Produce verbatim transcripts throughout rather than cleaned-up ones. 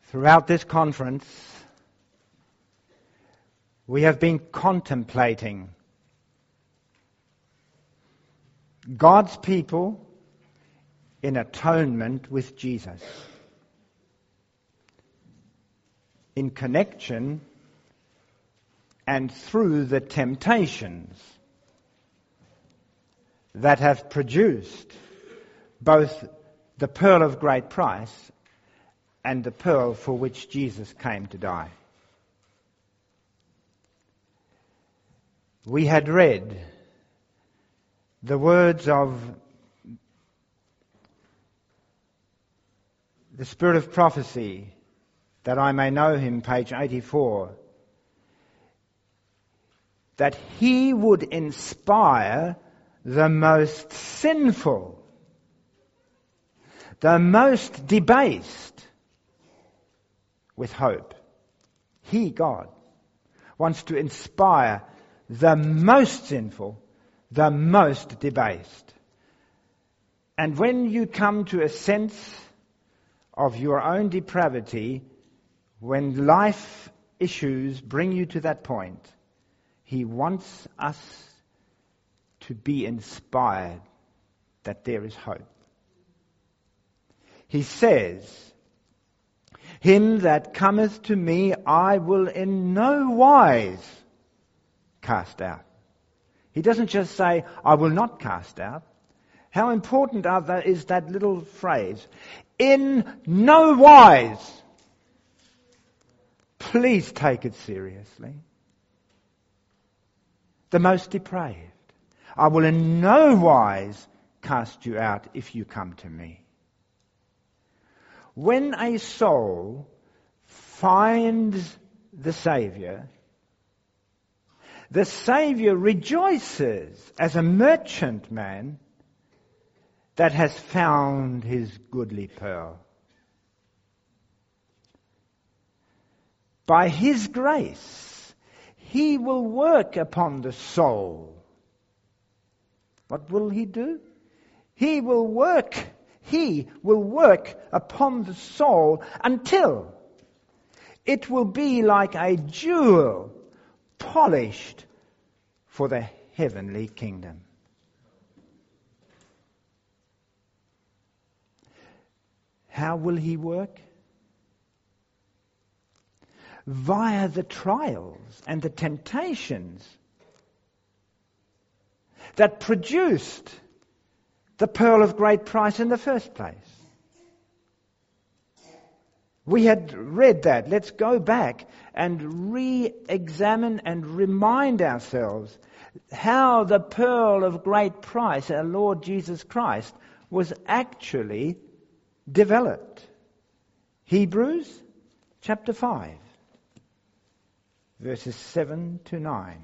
Throughout this conference, we have been contemplating God's people in atonement with Jesus, in connection and through the temptations that have produced both the pearl of great price and the pearl for which Jesus came to die. We had read the words of the Spirit of Prophecy, that I may know him, page eighty-four, that he would inspire the most sinful, the most debased, with hope. He, God, wants to inspire the most sinful, the most debased. And when you come to a sense of your own depravity, when life issues bring you to that point, he wants us to be inspired that there is hope. He says, "Him that cometh to me I will in no wise cast out." He doesn't just say, "I will not cast out." How important are that, is that little phrase, "in no wise." Please take it seriously. The most depraved. I will in no wise cast you out if you come to me. When a soul finds the Saviour, the Saviour rejoices as a merchantman that has found his goodly pearl. By his grace, he will work upon the soul. What will he do? He will work, he will work upon the soul until it will be like a jewel polished for the heavenly kingdom. How will he work? Via the trials and the temptations that produced the pearl of great price in the first place. We had read that. Let's go back and re-examine and remind ourselves how the pearl of great price, our Lord Jesus Christ, was actually developed. Hebrews chapter five, verses seven to nine.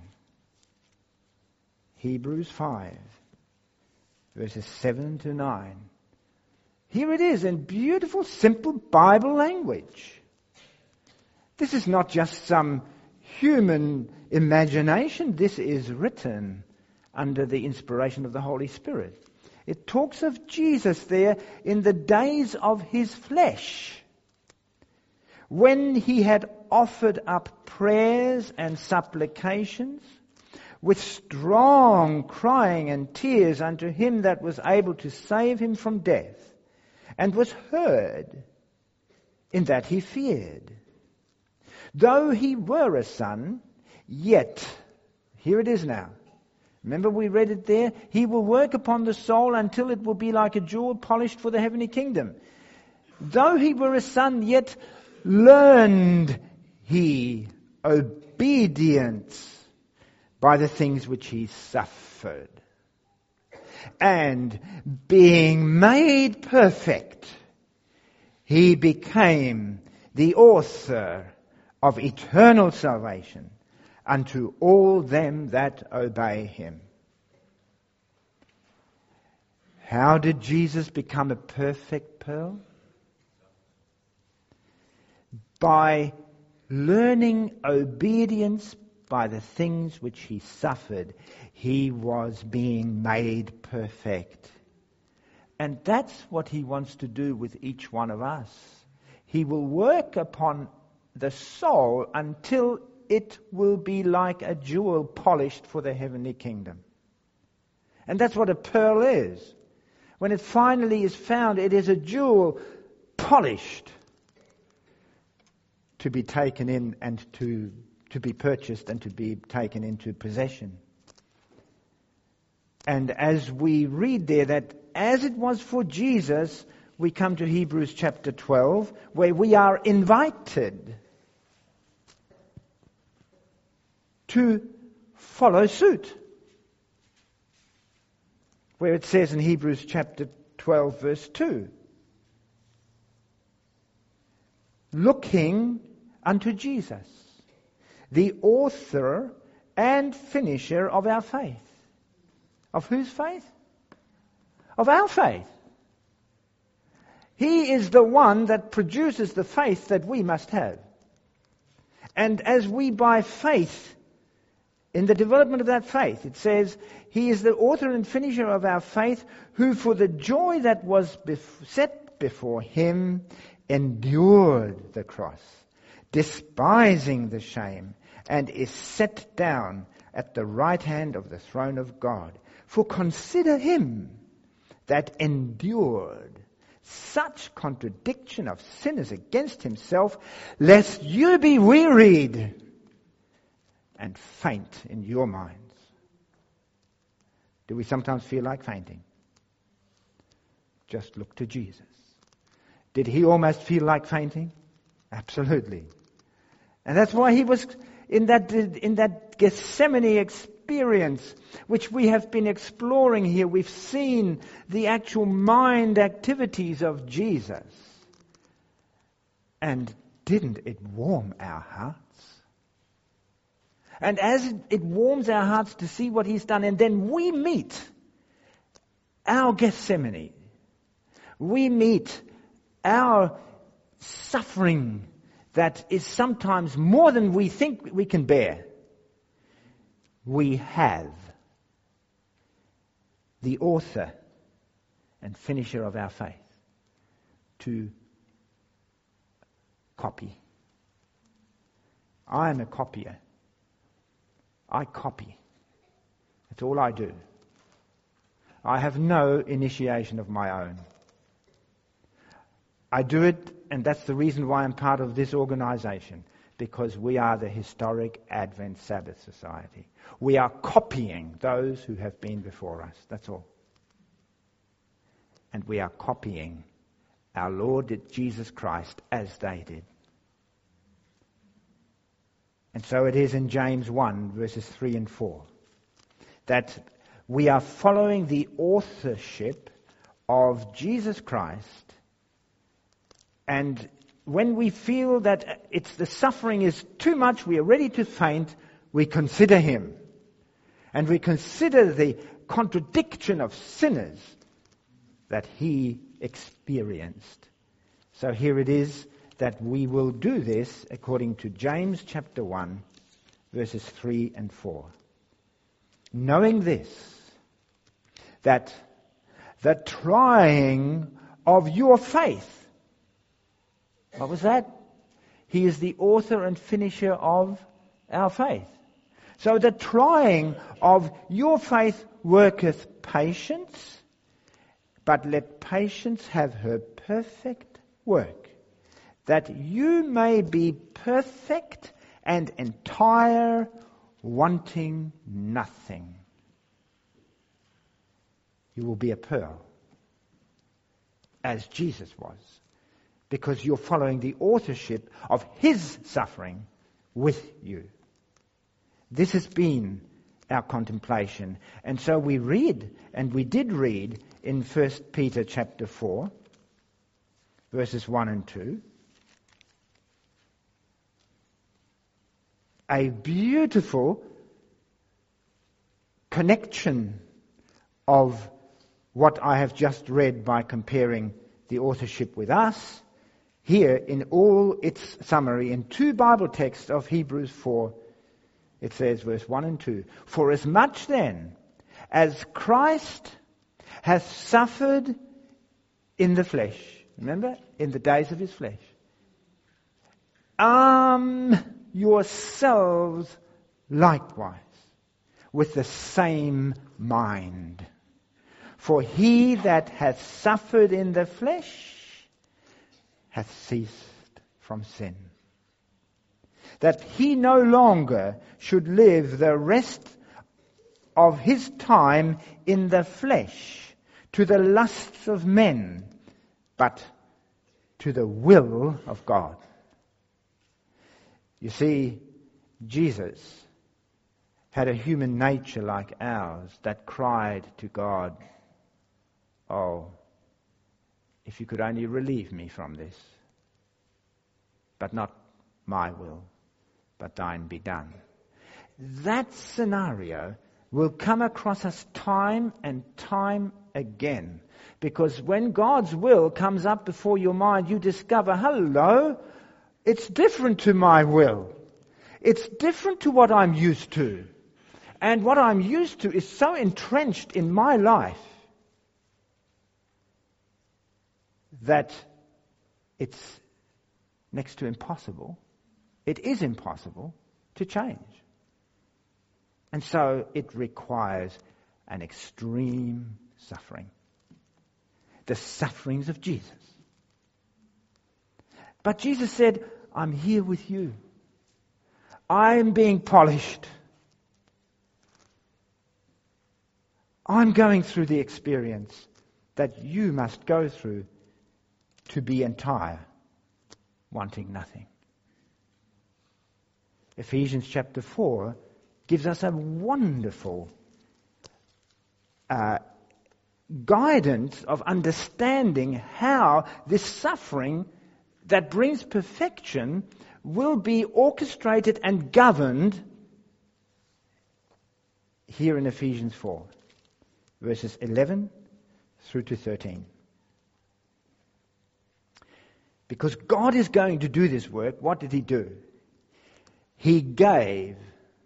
Hebrews five, verses seven to nine. Here it is in beautiful, simple Bible language. This is not just some human imagination. This is written under the inspiration of the Holy Spirit. It talks of Jesus there in the days of his flesh, when he had offered up prayers and supplications with strong crying and tears unto him that was able to save him from death, and was heard, in that he feared. Though he were a son, yet, here it is now. Remember we read it there? He will work upon the soul until it will be like a jewel polished for the heavenly kingdom. Though he were a son, yet learned he obedience by the things which he suffered. And being made perfect, he became the author of eternal salvation unto all them that obey him. How did Jesus become a perfect pearl? By learning obedience by the things which he suffered, he was being made perfect. And that's what he wants to do with each one of us. He will work upon the soul until it will be like a jewel polished for the heavenly kingdom. And that's what a pearl is. When it finally is found, it is a jewel polished to be taken in and to, to be purchased and to be taken into possession. And as we read there that as it was for Jesus, we come to Hebrews chapter twelve, where we are invited to follow suit. Where it says in Hebrews chapter twelve, verse two, looking unto Jesus, the author and finisher of our faith. Of whose faith? Of our faith. He is the one that produces the faith that we must have. And as we by faith, in the development of that faith, it says, He is the author and finisher of our faith, who for the joy that was bef- set before Him endured the cross, despising the shame, and is set down at the right hand of the throne of God. For consider Him that endured such contradiction of sinners against Himself, lest you be wearied and faint in your minds. Do we sometimes feel like fainting? Just look to Jesus. Did He almost feel like fainting? Absolutely. And that's why He was in that in that Gethsemane experience, which we have been exploring here. We've seen the actual mind activities of Jesus. And didn't it warm our hearts? And as it, it warms our hearts to see what He's done, and then we meet our Gethsemane. We meet our suffering that is sometimes more than we think we can bear. We have the author and finisher of our faith to copy. I am a copier. I copy. That's all I do. I have no initiation of my own. I do it, and that's the reason why I'm part of this organization, because we are the Historic Advent Sabbath Society. We are copying those who have been before us. That's all. And we are copying our Lord Jesus Christ as they did. And so it is in James one, verses three and four, that we are following the authorship of Jesus Christ. And when we feel that it's the suffering is too much, we are ready to faint, we consider Him. And we consider the contradiction of sinners that He experienced. So here it is that we will do this according to James chapter one, verses three and four. Knowing this, that the trying of your faith, what was that? He is the author and finisher of our faith. So the trying of your faith worketh patience, but let patience have her perfect work, that you may be perfect and entire, wanting nothing. You will be a pearl, as Jesus was, because you're following the authorship of His suffering with you. This has been our contemplation. And so we read, and we did read in First Peter chapter four, verses one and two, a beautiful connection of what I have just read by comparing the authorship with us, here in all its summary, in two Bible texts of Hebrews four, it says, verse one and two, for as much then as Christ hath suffered in the flesh, remember, in the days of His flesh, arm yourselves likewise with the same mind. For he that hath suffered in the flesh hath ceased from sin, that he no longer should live the rest of his time in the flesh to the lusts of men, but to the will of God. You see, Jesus had a human nature like ours that cried to God, "Oh, if you could only relieve me from this. But not my will, but thine be done." That scenario will come across us time and time again. Because when God's will comes up before your mind, you discover, hello, it's different to my will. It's different to what I'm used to. And what I'm used to is so entrenched in my life that it's next to impossible. It is impossible to change. And so it requires an extreme suffering. The sufferings of Jesus. But Jesus said, I'm here with you. I'm being polished. I'm going through the experience that you must go through to be entire, wanting nothing. Ephesians chapter four gives us a wonderful uh, guidance of understanding how this suffering that brings perfection will be orchestrated and governed here in Ephesians four, verses eleven through to thirteen. Because God is going to do this work, what did He do? He gave,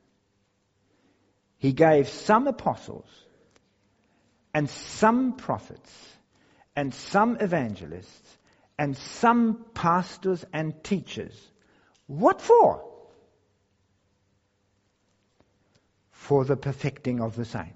He gave some apostles, and some prophets, and some evangelists, and some pastors and teachers. What for? For the perfecting of the saints.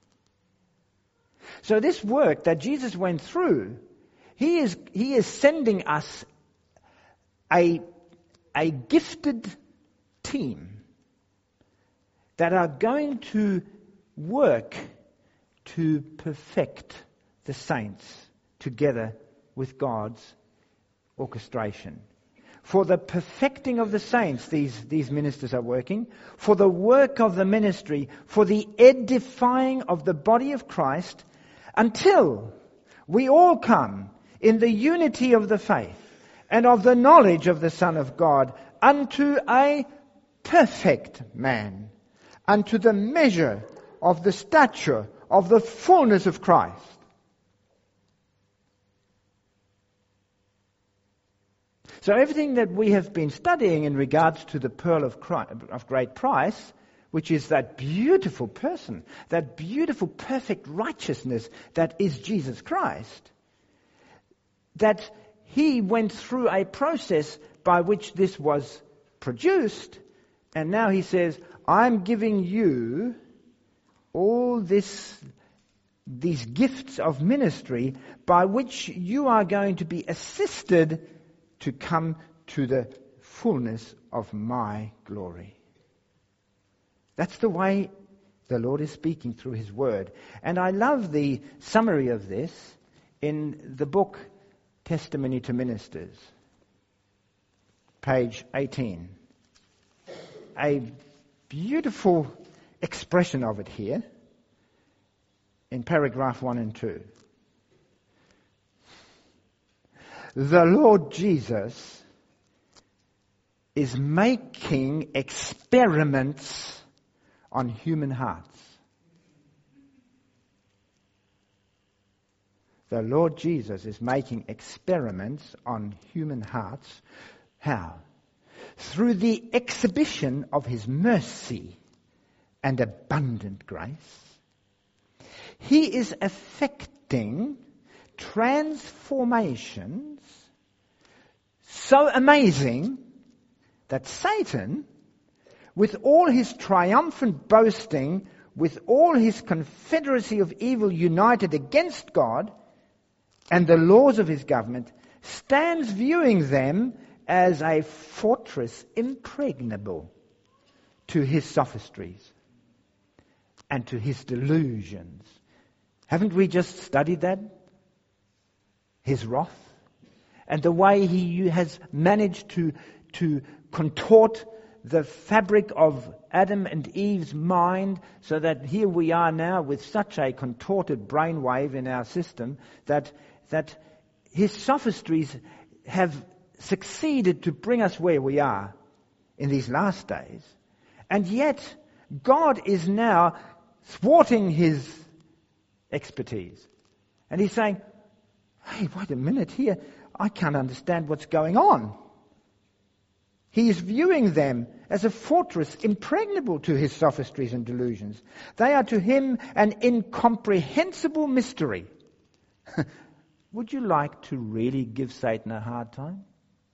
So this work that Jesus went through, He is, he is sending us a, a gifted team that are going to work to perfect the saints together with God's orchestration. For the perfecting of the saints, these, these ministers are working. For the work of the ministry, for the edifying of the body of Christ, until we all come in the unity of the faith and of the knowledge of the Son of God unto a perfect man, unto the measure of the stature of the fullness of Christ. So everything that we have been studying in regards to the pearl of, Christ, of great price, which is that beautiful person, that beautiful perfect righteousness that is Jesus Christ, that He went through a process by which this was produced, and now He says, I'm giving you all this, these gifts of ministry by which you are going to be assisted to come to the fullness of my glory. That's the way the Lord is speaking through His Word. And I love the summary of this in the book Testimony to Ministers, page eighteen. A beautiful expression of it here in paragraph one and two. The Lord Jesus is making experiments on human hearts. The Lord Jesus is making experiments on human hearts. How? Through the exhibition of His mercy and abundant grace. He is effecting transformations so amazing that Satan, with all his triumphant boasting, with all his confederacy of evil united against God and the laws of his government, stands viewing them as a fortress impregnable to his sophistries and to his delusions. Haven't we just studied that? His wrath and the way he has managed to, to contort the fabric of Adam and Eve's mind, so that here we are now with such a contorted brainwave in our system that that his sophistries have succeeded to bring us where we are in these last days. And yet God is now thwarting his expertise. And he's saying, hey, wait a minute here, I can't understand what's going on. He is viewing them as a fortress impregnable to his sophistries and delusions. They are to him an incomprehensible mystery. Would you like to really give Satan a hard time?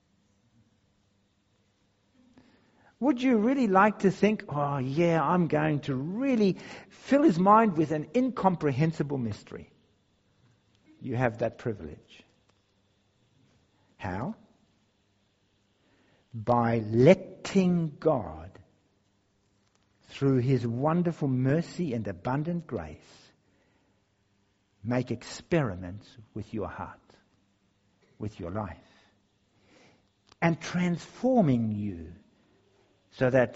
Would you really like to think, oh yeah, I'm going to really fill his mind with an incomprehensible mystery? You have that privilege. How? By letting God, through his wonderful mercy and abundant grace, make experiments with your heart, with your life, and transforming you so that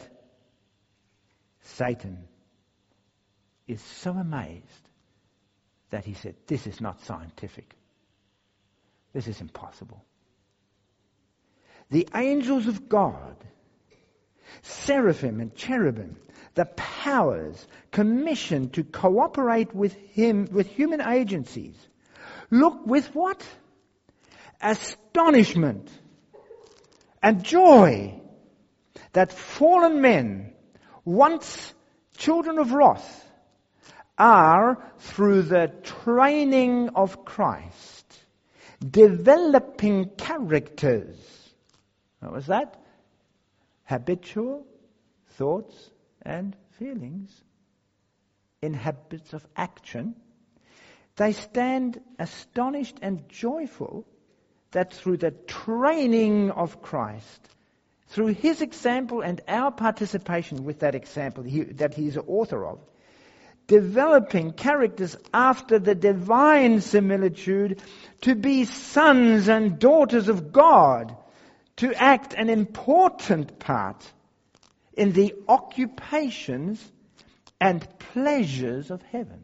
Satan is so amazed that he said, this is not scientific. This is impossible. The angels of God, seraphim and cherubim, the powers commissioned to cooperate with him, with human agencies, look with what? Astonishment and joy that fallen men, once children of wrath, are, through the training of Christ, developing characters. What was that? Habitual thoughts and feelings in habits of action. They stand astonished and joyful that through the training of Christ, through his example and our participation with that example he, that he is the author of, developing characters after the divine similitude to be sons and daughters of God, to act an important part in the occupations and pleasures of heaven.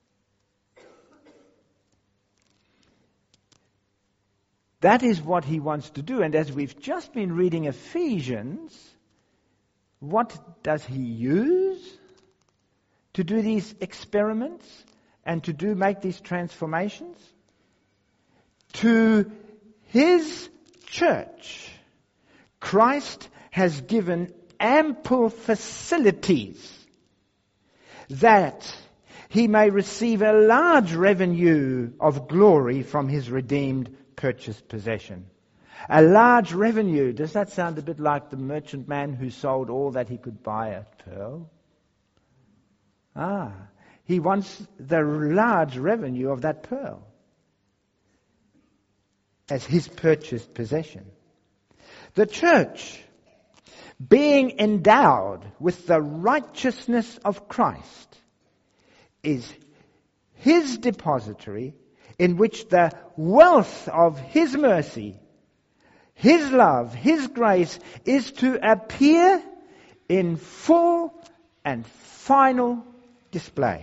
That is what he wants to do. And as we've just been reading Ephesians, what does he use to do these experiments and to do make these transformations? To his church, Christ has given ample facilities that he may receive a large revenue of glory from his redeemed, purchased possession. A large revenue. Does that sound a bit like the merchant man who sold all that he could buy at pearl? Ah, he wants the large revenue of that pearl as his purchased possession. The church, being endowed with the righteousness of Christ, is his depository in which the wealth of his mercy, his love, his grace is to appear in full and final display.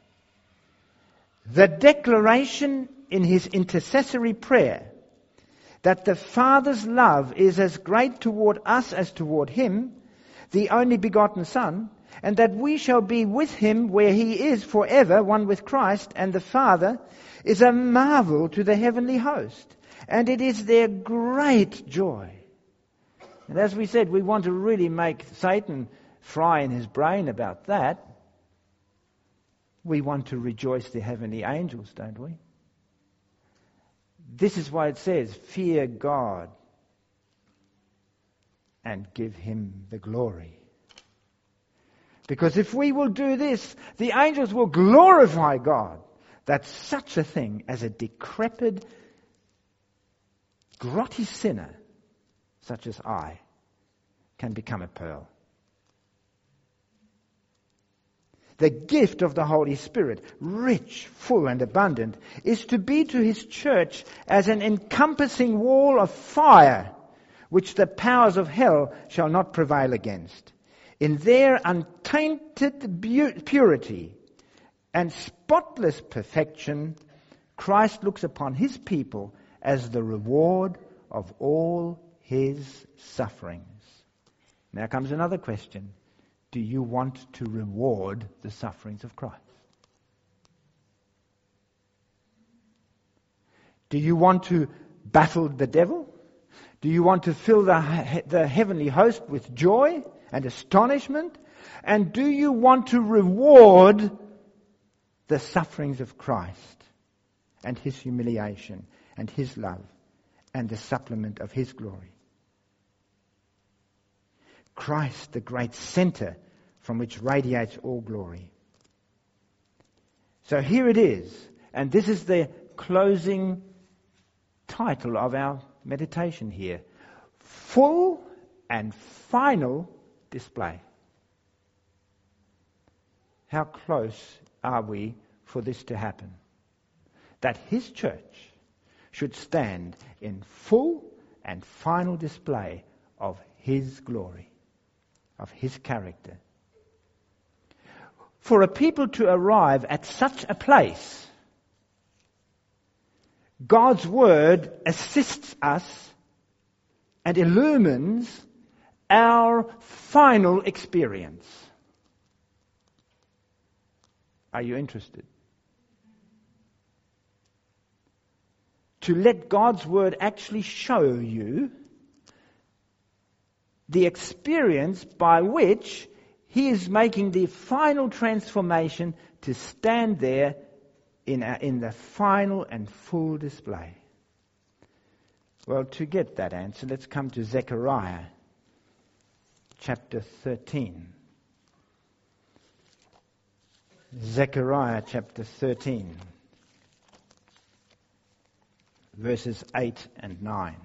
The declaration in his intercessory prayer that the Father's love is as great toward us as toward him, the only begotten Son, and that we shall be with him where he is forever, one with Christ and the Father, is a marvel to the heavenly host. And it is their great joy. And as we said, we want to really make Satan fry in his brain about that. We want to rejoice the heavenly angels, don't we? This is why it says, fear God and give him the glory. Because if we will do this, the angels will glorify God, that such a thing as a decrepit, grotty sinner, such as I, can become a pearl. The gift of the Holy Spirit, rich, full and abundant, is to be to his church as an encompassing wall of fire, which the powers of hell shall not prevail against. In their untainted purity and spotless perfection, Christ looks upon his people as the reward of all his sufferings. Now comes another question. Do you want to reward the sufferings of Christ? Do you want to baffle the devil? Do you want to fill the, the heavenly host with joy and astonishment? And do you want to reward the sufferings of Christ and his humiliation and his love and the supplement of his glory? Christ, the great center from which radiates all glory. So here it is, and this is the closing title of our meditation here. Full and final display. How close are we for this to happen? That his church should stand in full and final display of his glory, of his character. For a people to arrive at such a place, God's word assists us and illumines our final experience. Are you interested? To let God's word actually show you the experience by which he is making the final transformation to stand there in, a, in the final and full display. Well, to get that answer, let's come to Zechariah chapter thirteen. Zechariah chapter thirteen, verses eight and nine.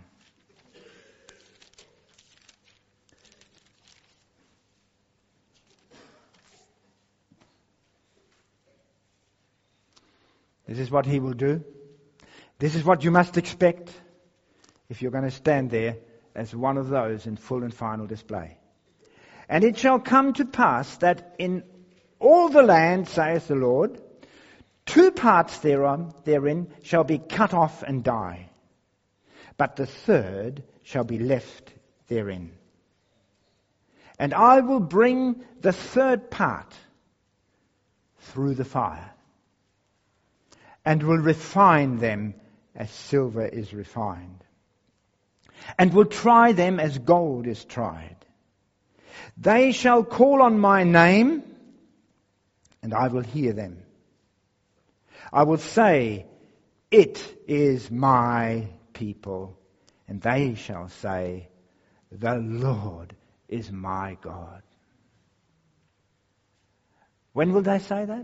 This is what he will do. This is what you must expect if you're going to stand there as one of those in full and final display. And it shall come to pass that in all the land, saith the Lord, two parts thereon, therein shall be cut off and die, but the third shall be left therein. And I will bring the third part through the fire, and will refine them as silver is refined, and will try them as gold is tried. They shall call on my name, and I will hear them. I will say, it is my people, and they shall say, the Lord is my God. When will they say that?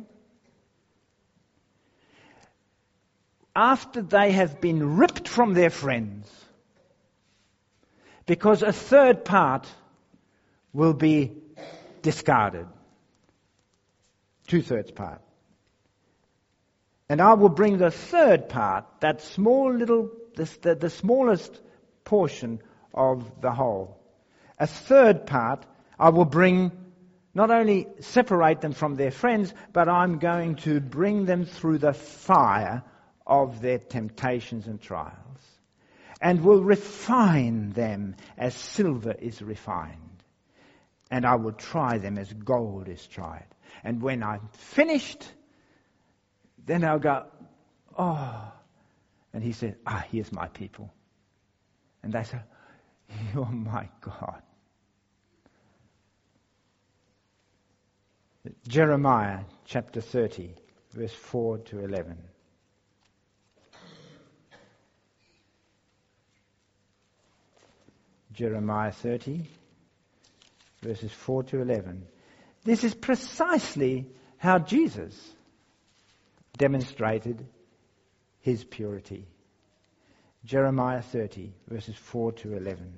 After they have been ripped from their friends, because a third part will be discarded. Two-thirds part. And I will bring the third part, that small little, this, the, the smallest portion of the whole. A third part, I will bring, not only separate them from their friends, but I'm going to bring them through the fire of their temptations and trials, and will refine them as silver is refined, and I will try them as gold is tried. And when I'm finished, then I'll go, oh, and he said, ah, here's my people. And they say, you're my God. Jeremiah chapter thirty, verse four to eleven. Jeremiah thirty, verses four to eleven. This is precisely how Jesus demonstrated his purity. Jeremiah thirty, verses four to eleven.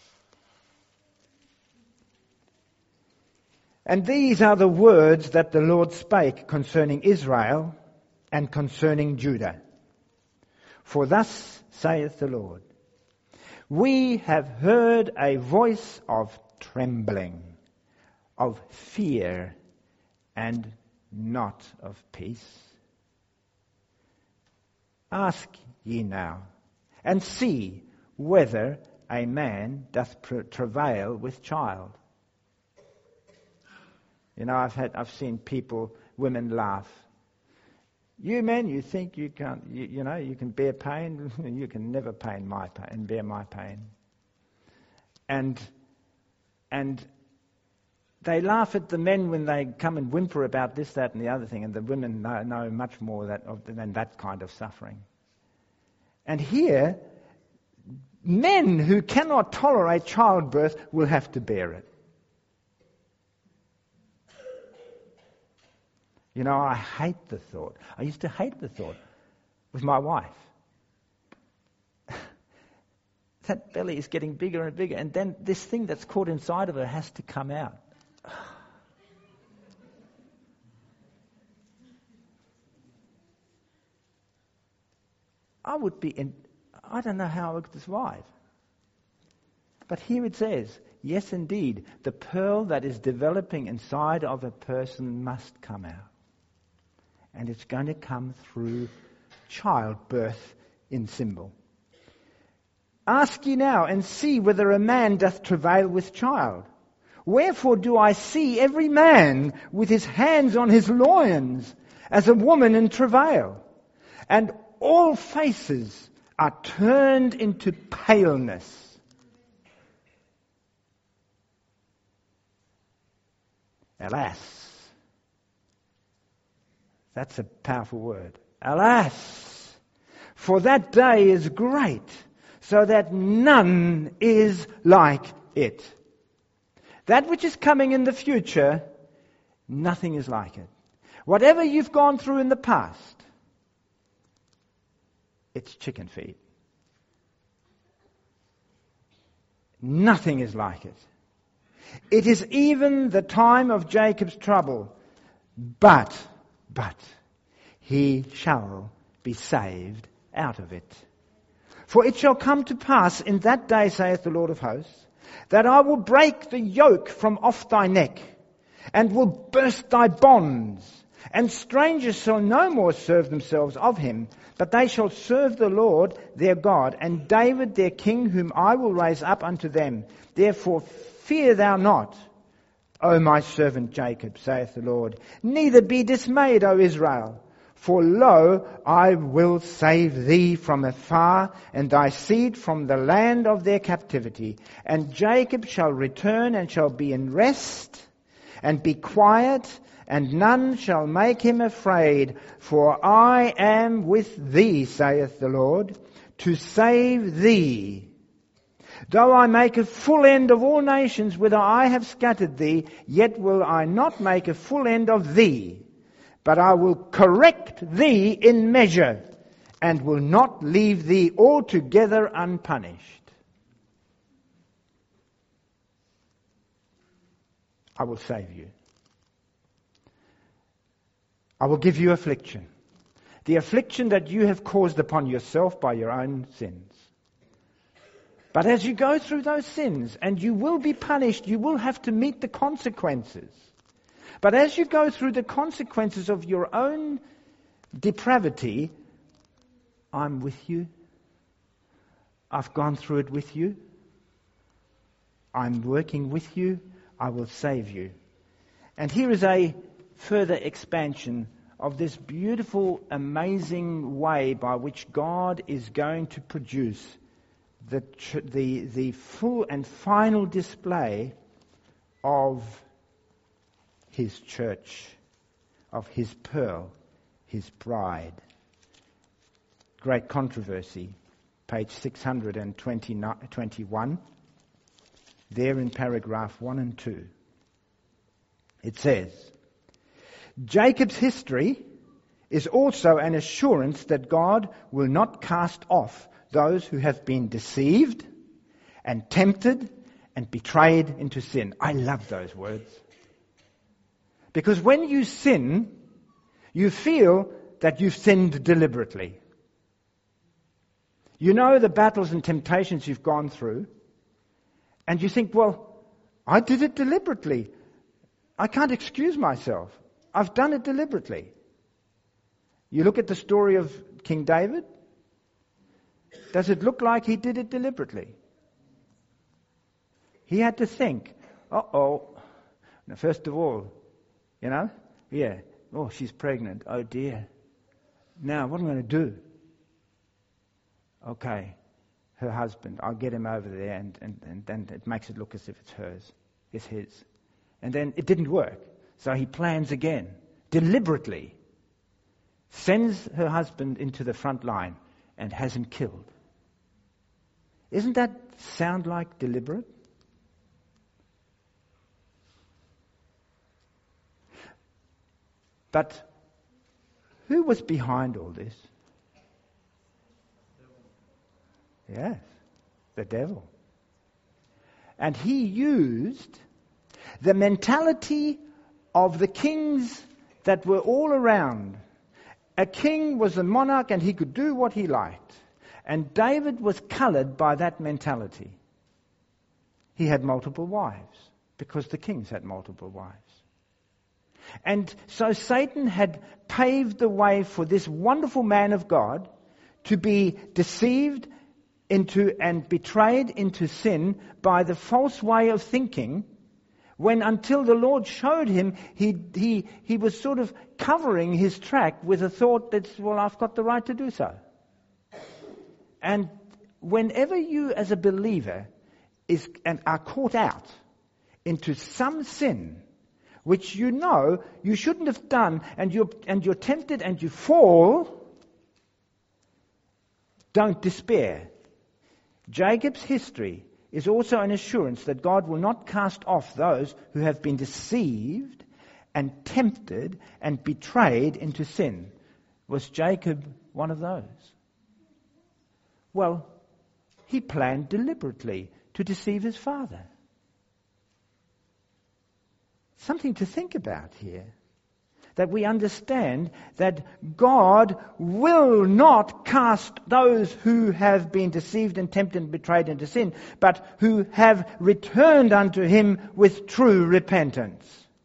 And these are the words that the Lord spake concerning Israel and concerning Judah. For thus saith the Lord, we have heard a voice of trembling, of fear, and not of peace. Ask ye now, and see whether a man doth pre- travail with child. You know, I've had, I've seen people, women laugh. You men, you think you can't, you, you know, you can bear pain. You can never pain my pain, bear my pain. And, and they laugh at the men when they come and whimper about this, that, and the other thing, and the women know, know much more that, of, than that kind of suffering. And here, men who cannot tolerate childbirth will have to bear it. You know, I hate the thought. I used to hate the thought with my wife. That belly is getting bigger and bigger, and then this thing that's caught inside of her has to come out. I would be in, I don't know how I would survive. But here it says, yes indeed, the pearl that is developing inside of a person must come out. And it's going to come through childbirth in symbol. Ask ye now, and see whether a man doth travail with child. Wherefore do I see every man with his hands on his loins, as a woman in travail? And all faces are turned into paleness. Alas. That's a powerful word. Alas, for that day is great, so that none is like it. That which is coming in the future, nothing is like it. Whatever you've gone through in the past, it's chicken feed. Nothing is like it. It is even the time of Jacob's trouble, but But he shall be saved out of it. For it shall come to pass in that day, saith the Lord of hosts, that I will break the yoke from off thy neck, and will burst thy bonds. And strangers shall no more serve themselves of him, but they shall serve the Lord their God, and David their king, whom I will raise up unto them. Therefore fear thou not, O my servant Jacob, saith the Lord, neither be dismayed, O Israel. For lo, I will save thee from afar, and thy seed from the land of their captivity. And Jacob shall return, and shall be in rest, and be quiet, and none shall make him afraid. For I am with thee, saith the Lord, to save thee. Though I make a full end of all nations whither I have scattered thee, yet will I not make a full end of thee, but I will correct thee in measure, and will not leave thee altogether unpunished. I will save you. I will give you affliction, the affliction that you have caused upon yourself by your own sins. But as you go through those sins, and you will be punished, you will have to meet the consequences. But as you go through the consequences of your own depravity, I'm with you. I've gone through it with you. I'm working with you. I will save you. And here is a further expansion of this beautiful, amazing way by which God is going to produce The, the, the full and final display of his church, of his pearl, his bride. Great Controversy, page six hundred twenty-one. there in paragraph one and two. It says, Jacob's history is also an assurance that God will not cast off those who have been deceived and tempted and betrayed into sin. I love those words. Because when you sin, you feel that you've sinned deliberately. You know the battles and temptations you've gone through, and you think, well, I did it deliberately. I can't excuse myself. I've done it deliberately. You look at the story of King David. Does it look like he did it deliberately? He had to think, uh-oh. Now, first of all, you know, yeah, oh, she's pregnant. Oh, dear. Now, what am I going to do? Okay, her husband, I'll get him over there, and, and, and then it makes it look as if it's hers. It's his. And then it didn't work. So he plans again, deliberately. Sends her husband into the front line and has him killed. Isn't that sound like deliberate? But who was behind all this? Yes, the devil. And he used the mentality of the kings that were all around. A king was a monarch and he could do what he liked. And David was colored by that mentality. He had multiple wives because the kings had multiple wives. And so Satan had paved the way for this wonderful man of God to be deceived into and betrayed into sin by the false way of thinking, when until the Lord showed him, he he he was sort of covering his track with a thought that, well, I've got the right to do so. And whenever you as a believer is and are caught out into some sin which you know you shouldn't have done, and you're and you're tempted and you fall, don't despair. Jacob's history is also an assurance that God will not cast off those who have been deceived and tempted and betrayed into sin. Was Jacob one of those? Well, he planned deliberately to deceive his father. Something to think about here. That we understand that God will not cast those who have been deceived and tempted and betrayed into sin, but who have returned unto him with true repentance.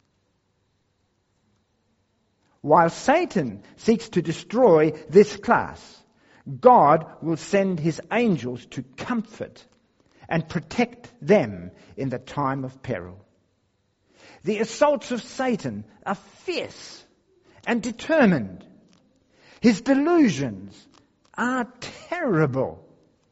While Satan seeks to destroy this class, God will send his angels to comfort and protect them in the time of peril. The assaults of Satan are fierce and determined. His delusions are terrible.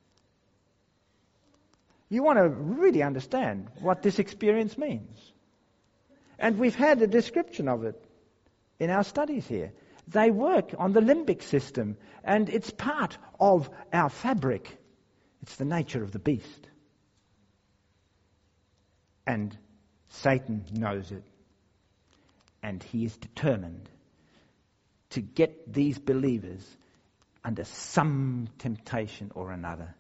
You want to really understand what this experience means. And we've had a description of it in our studies here. They work on the limbic system, and it's part of our fabric. It's the nature of the beast. And Satan knows it. And he is determined to get these believers under some temptation or another.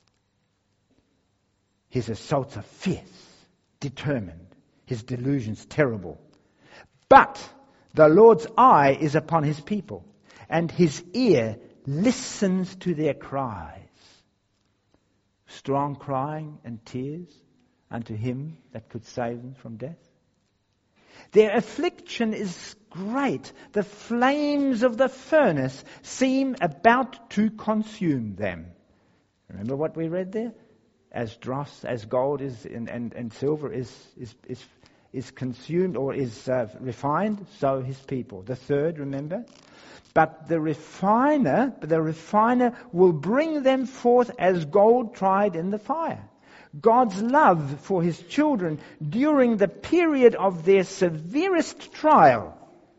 His assaults are fierce, determined. His delusions terrible. But the Lord's eye is upon his people, and his ear listens to their cries. Strong crying and tears unto him that could save them from death. Their affliction is great. The flames of the furnace seem about to consume them. Remember what we read there? As dross, as gold is and, and, and silver is is is is consumed or is uh, refined, so his people. The third, remember? But the refiner, the refiner will bring them forth as gold tried in the fire. God's love for his children during the period of their severest trial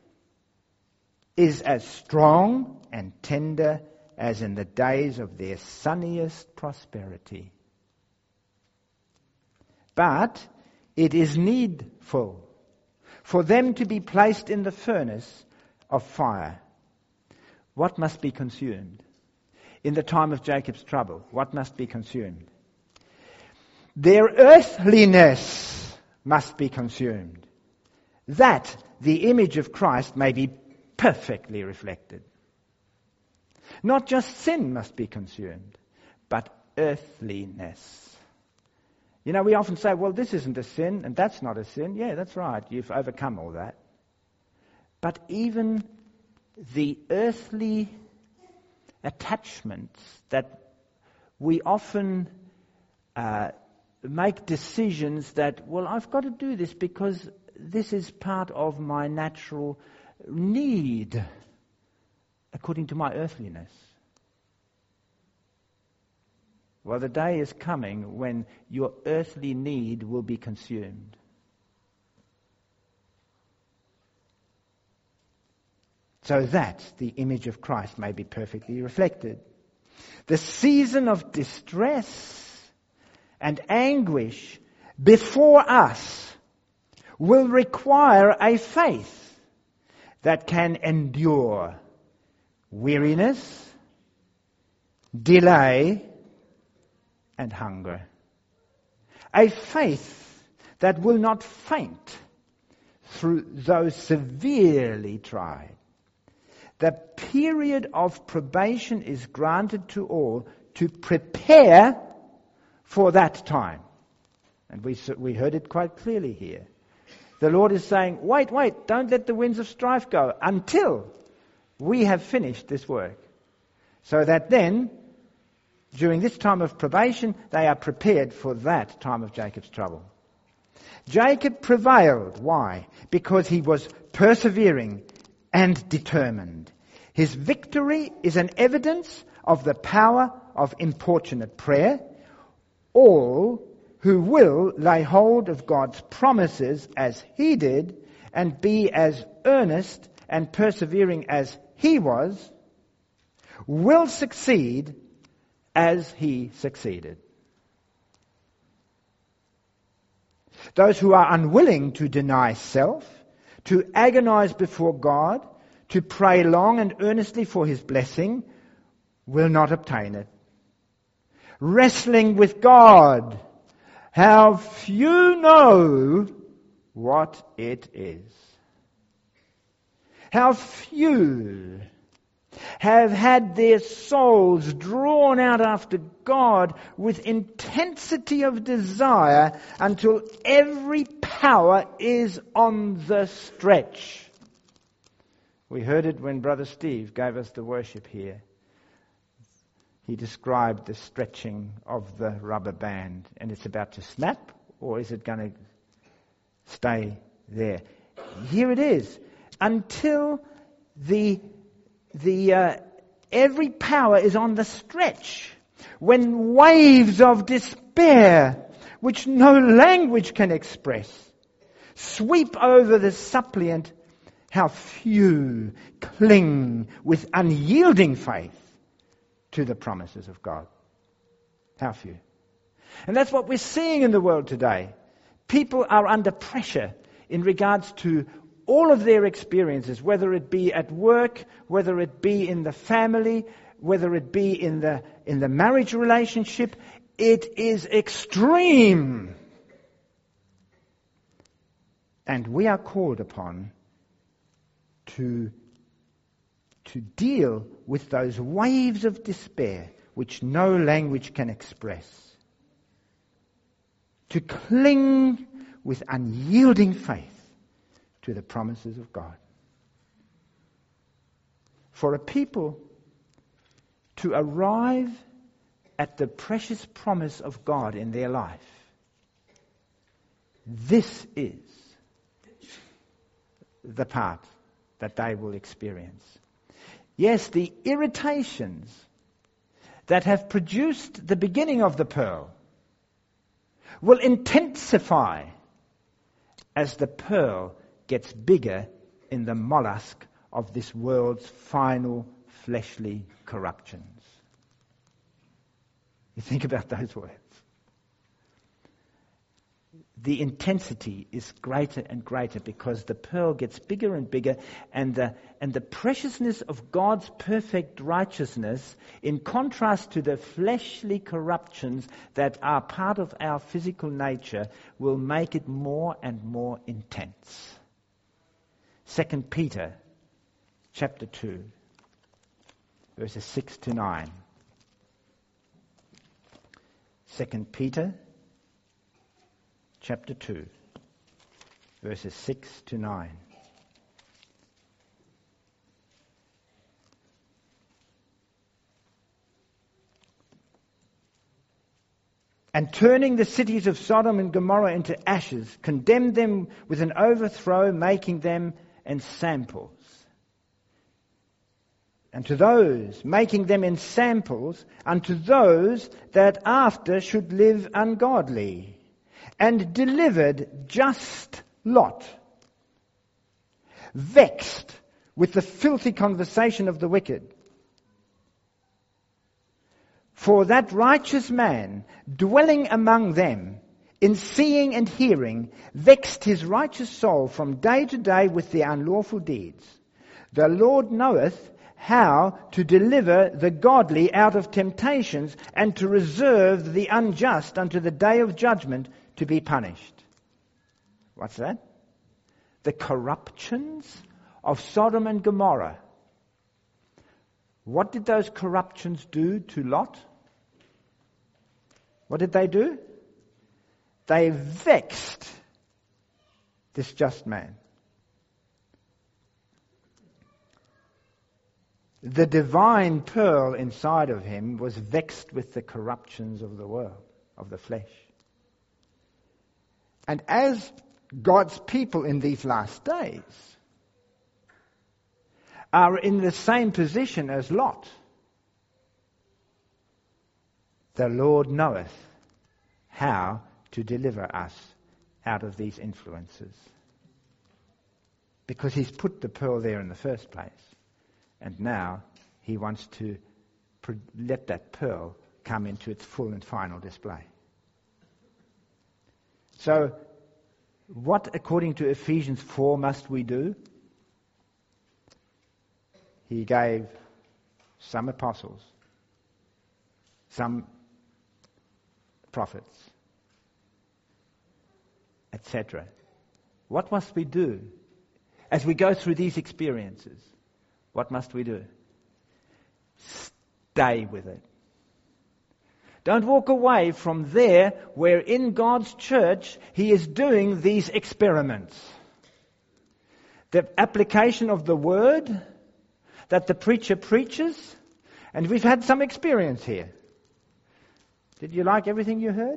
is as strong and tender as in the days of their sunniest prosperity. but it is needful for them to be placed in the furnace of fire. What must be consumed? In the time of Jacob's trouble, what must be consumed? Their earthliness must be consumed, that the image of Christ may be perfectly reflected. Not just sin must be consumed, but earthliness. You know, we often say, well, this isn't a sin and that's not a sin. Yeah, that's right. You've overcome all that. But even the earthly attachments that we often uh, make decisions that, well, I've got to do this because this is part of my natural need according to my earthliness. Well, the day is coming when your earthly need will be consumed. So that the image of Christ may be perfectly reflected. The season of distress and anguish before us will require a faith that can endure weariness, delay, and hunger. A faith that will not faint through those severely tried. The period of probation is granted to all to prepare for that time. And we we heard it quite clearly here. The Lord is saying, wait, wait, don't let the winds of strife go until we have finished this work. So that then, during this time of probation, they are prepared for that time of Jacob's trouble. Jacob prevailed. Why? Because he was persevering and determined. His victory is an evidence of the power of importunate prayer. All who will lay hold of God's promises as he did and be as earnest and persevering as he was will succeed as he succeeded. Those who are unwilling to deny self, to agonize before God, to pray long and earnestly for his blessing, will not obtain it. Wrestling with God, how few know what it is. How few have had their souls drawn out after God with intensity of desire until every power is on the stretch. We heard it when Brother Steve gave us the worship here. He described the stretching of the rubber band, and it's about to snap, or is it going to stay there? Here it is. Until the the uh, every power is on the stretch, when waves of despair, which no language can express, sweep over the suppliant, how few cling with unyielding faith to the promises of God. How few. And that's what we're seeing in the world today. People are under pressure in regards to all of their experiences, whether it be at work, whether it be in the family, whether it be in the in the marriage relationship. It is extreme. And we are called upon to to deal with those waves of despair which no language can express. To cling with unyielding faith to the promises of God. For a people to arrive at the precious promise of God in their life, this is the part that they will experience. Yes, the irritations that have produced the beginning of the pearl will intensify as the pearl gets bigger in the mollusk of this world's final fleshly corruptions. You think about those words. the intensity is greater and greater because the pearl gets bigger and bigger, and the, and the preciousness of God's perfect righteousness, in contrast to the fleshly corruptions that are part of our physical nature, will make it more and more intense. Second Peter chapter two, verses six to nine. Second Peter chapter two, verses six to nine. And turning the cities of Sodom and Gomorrah into ashes, condemned them with an overthrow, making them ensamples. And to those, making them ensamples, unto those that after should live ungodly, and delivered just Lot, vexed with the filthy conversation of the wicked. For that righteous man, dwelling among them, in seeing and hearing, vexed his righteous soul from day to day with the unlawful deeds. The Lord knoweth how to deliver the godly out of temptations, and to reserve the unjust unto the day of judgment, to be punished. What's that? The corruptions of Sodom and Gomorrah. What did those corruptions do to Lot? What did they do? They vexed this just man. The divine pearl inside of him was vexed with the corruptions of the world, of the flesh. And as God's people in these last days are in the same position as Lot, the Lord knoweth how to deliver us out of these influences. Because he's put the pearl there in the first place. And now he wants to let that pearl come into its full and final display. So, what, according to Ephesians four, must we do? He gave some apostles, some prophets, et cetera. What must we do as we go through these experiences? What must we do? Stay with it. Don't walk away from there where in God's church He is doing these experiments. The application of the Word that the preacher preaches, and we've had some experience here. Did you like everything you heard?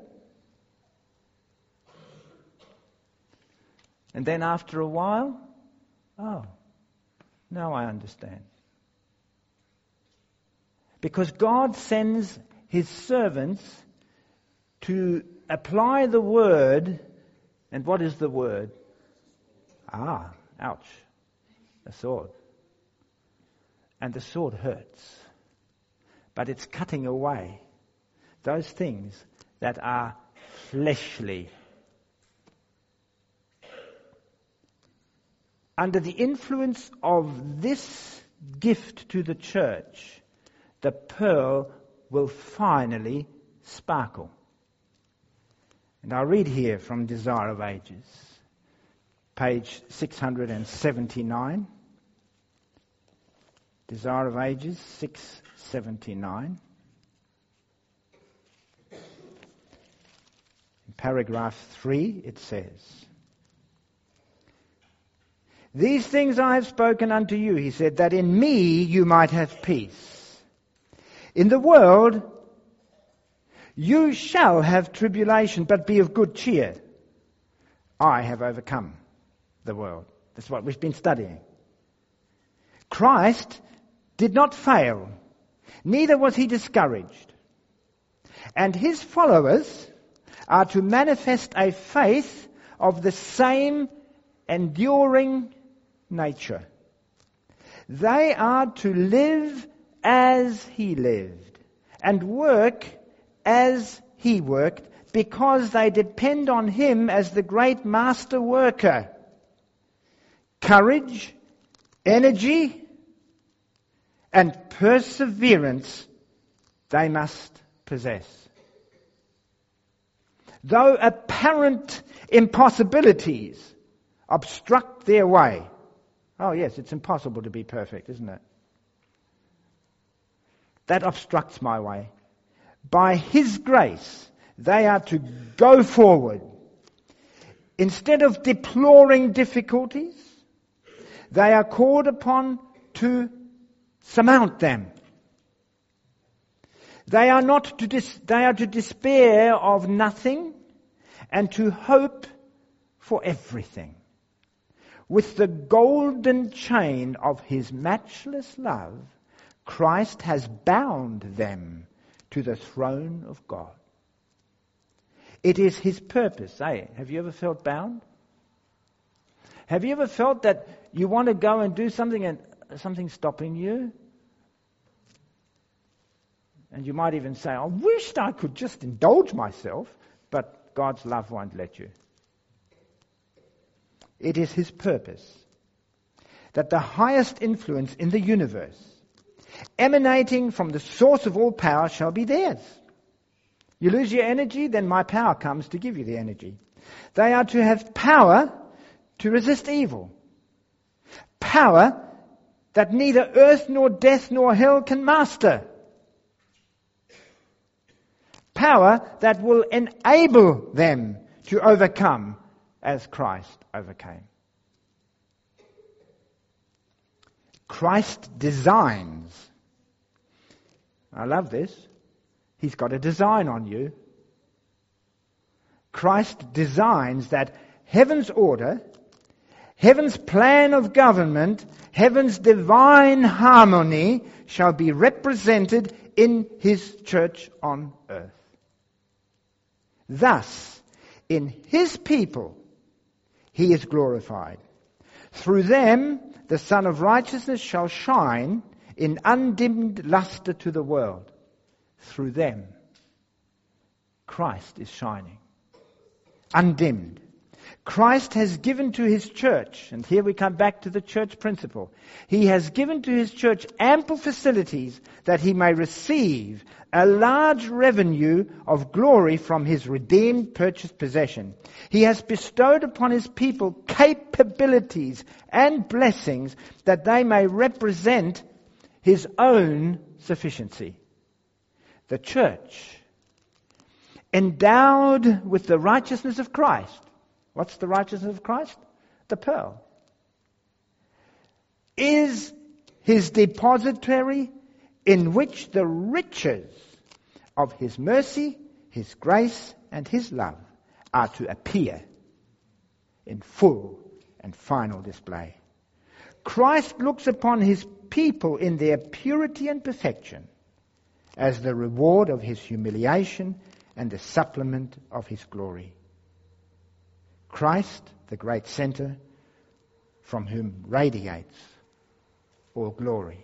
And then after a while, oh, now I understand. Because God sends His servants to apply the Word. And what is the Word? Ah, ouch. A sword. And the sword hurts. But it's cutting away those things that are fleshly. Under the influence of this gift to the church, the pearl will finally sparkle. And I'll read here from Desire of Ages, page six hundred seventy-nine. Desire of Ages, six seventy-nine. In paragraph three, it says, "These things I have spoken unto you," he said, "that in me you might have peace. In the world you shall have tribulation, but be of good cheer. I have overcome the world." That's what we've been studying. Christ did not fail, neither was he discouraged. And his followers are to manifest a faith of the same enduring nature. They are to live as he lived, and work as he worked, because they depend on him as the great master worker. Courage, energy, and perseverance they must possess. Though apparent impossibilities obstruct their way. Oh yes, it's impossible to be perfect, isn't it? That obstructs my way. By his grace, they are to go forward. Instead of deploring difficulties, they are called upon to surmount them. They are not to dis- they are to despair of nothing and to hope for everything. With the golden chain of his matchless love, Christ has bound them to the throne of God. It is his purpose. Hey, have you ever felt bound? Have you ever felt that you want to go and do something and something's stopping you? And you might even say, I wished I could just indulge myself, but God's love won't let you. It is his purpose that the highest influence in the universe, emanating from the source of all power, shall be theirs. You lose your energy, then my power comes to give you the energy. They are to have power to resist evil. Power that neither earth nor death nor hell can master. Power that will enable them to overcome as Christ overcame. Christ designs. I love this. He's got a design on you. Christ designs that heaven's order, heaven's plan of government, heaven's divine harmony shall be represented in his church on earth. Thus, in his people, he is glorified. Through them, the Son of Righteousness shall shine in undimmed luster to the world. Through them, Christ is shining. Undimmed. Christ has given to his church, and here we come back to the church principle. He has given to his church ample facilities that he may receive a large revenue of glory from his redeemed, purchased possession. He has bestowed upon his people capabilities and blessings that they may represent his own sufficiency. The church, endowed with the righteousness of Christ. What's the righteousness of Christ? The pearl. Is his depository in which the riches of his mercy, his grace, and his love are to appear in full and final display. Christ looks upon his people in their purity and perfection as the reward of his humiliation and the supplement of his glory. Christ, the great center from whom radiates all glory.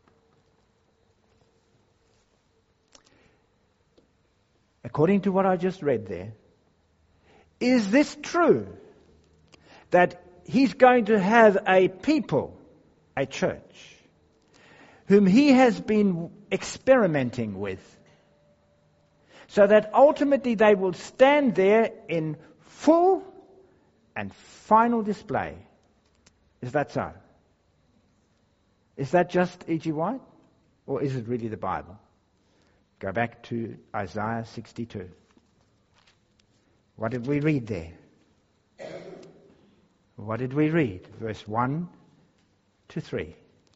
According to what I just read there, is this true? That he's going to have a people, a church, whom he has been experimenting with, so that ultimately they will stand there in full and final display. Is that so? Is that just E G White? Or is it really the Bible? Go back to Isaiah sixty-two. What did we read there? What did we read? Verse one to three.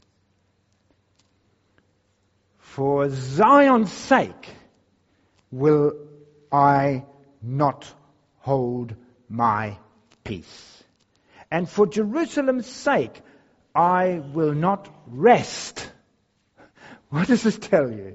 For Zion's sake will I not hold my peace. And for Jerusalem's sake I will not rest. What does this tell you?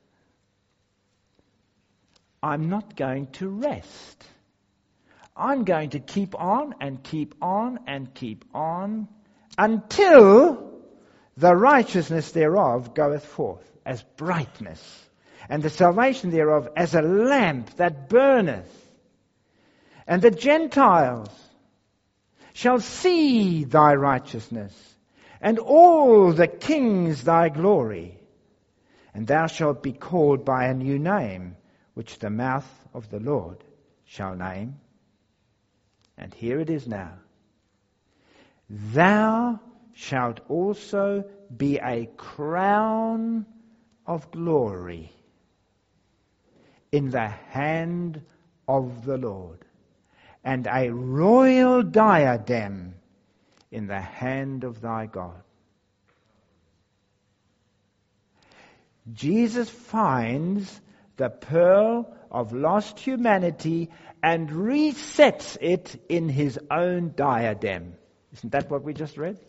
I'm not going to rest. I'm going to keep on and keep on and keep on until the righteousness thereof goeth forth as brightness, and the salvation thereof as a lamp that burneth. and the Gentiles shall see thy righteousness, and all the kings thy glory. And thou shalt be called by a new name, which the mouth of the Lord shall name. And here it is now. Thou shalt also be a crown of glory in the hand of the Lord, and a royal diadem in the hand of thy God. Jesus finds the pearl of lost humanity and resets it in his own diadem. Isn't that what we just read?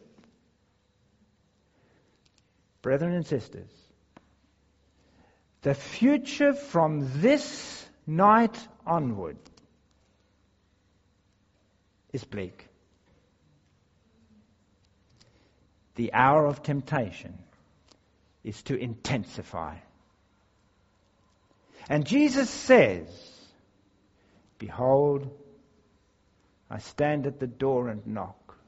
Brethren and sisters, the future from this night onward is bleak. The hour of temptation is to intensify. And Jesus says, behold, I stand at the door and knock.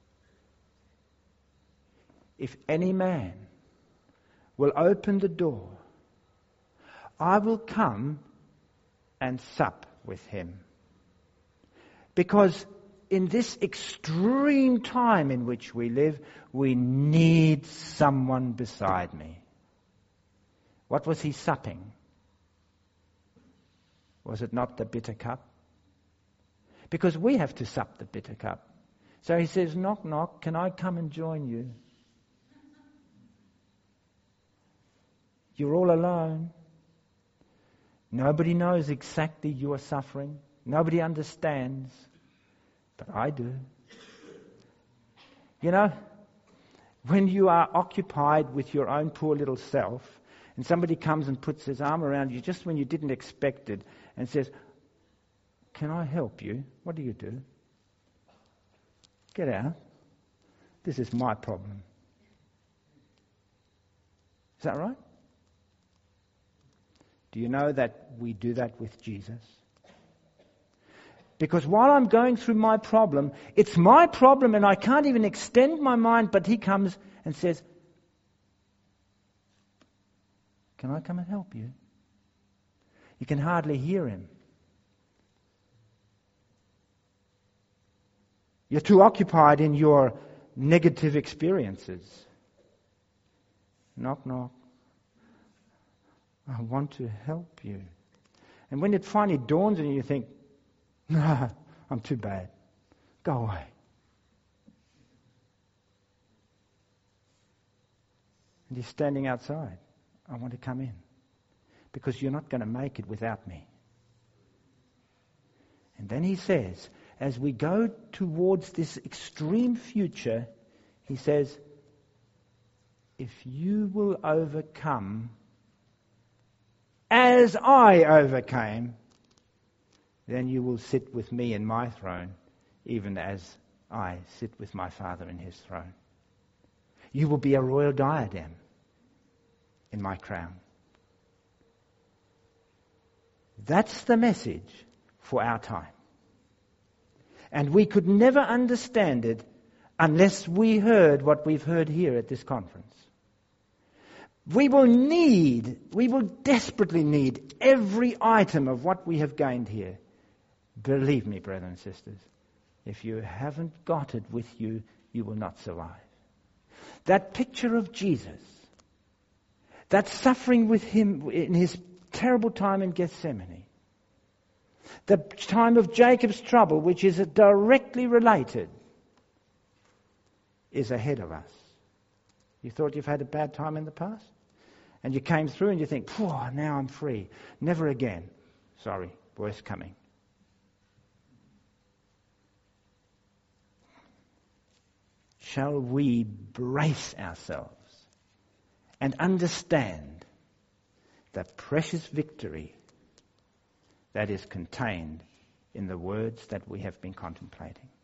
If any man will open the door, I will come and sup with him. Because in this extreme time in which we live, we need someone beside me. What was he supping? Was it not the bitter cup? Because we have to sup the bitter cup. So he says, knock, knock, can I come and join you? You're all alone. Nobody knows exactly your suffering. Nobody understands. But I do. You know, when you are occupied with your own poor little self, and somebody comes and puts his arm around you just when you didn't expect it, and says, can I help you? What do you do? Get out. This is my problem. Is that right? Do you know that we do that with Jesus? Because while I'm going through my problem, it's my problem and I can't even extend my mind, but he comes and says, can I come and help you? You can hardly hear him. You're too occupied in your negative experiences. Knock, knock. I want to help you. And when it finally dawns on you, you think, no, I'm too bad. Go away. And he's standing outside. I want to come in. Because you're not going to make it without me. And then he says, as we go towards this extreme future, he says, if you will overcome as I overcame, then you will sit with me in my throne, even as I sit with my Father in his throne. You will be a royal diadem in my crown. That's the message for our time. And we could never understand it unless we heard what we've heard here at this conference. We will need, we will desperately need every item of what we have gained here. Believe me, brothers and sisters, if you haven't got it with you, you will not survive. That picture of Jesus, that suffering with him in his terrible time in Gethsemane, the time of Jacob's trouble, which is directly related, is ahead of us. You thought you've had a bad time in the past? And you came through and you think, now I'm free. Never again. Sorry, worse coming. Shall we brace ourselves and understand the precious victory that is contained in the words that we have been contemplating?